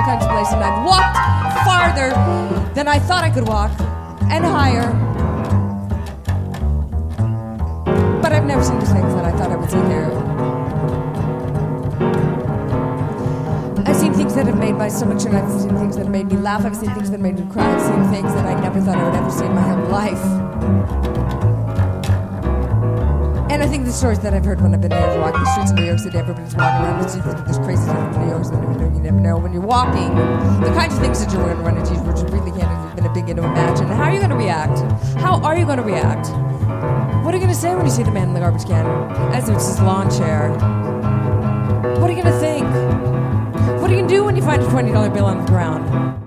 kinds of places, and I've walked farther than I thought I could walk, and higher. But I've never seen the things that I thought I would see there. I've seen things that have made my stomach turn. I've seen things that have made me laugh. I've seen things that made me cry. I've seen things that I never thought I would ever see in my whole life. And I think the stories that I've heard when I've been there, walking the streets of New York City, everybody's walking around. There's crazy stuff in New York City. You never know when you're walking. The kinds of things that you're going to run into, which you really can't even begin to imagine. How are you going to react? How are you going to react? What are you going to say when you see the man in the garbage can as it's his lawn chair? What are you going to think? What are you going to do when you find a $20 bill on the ground?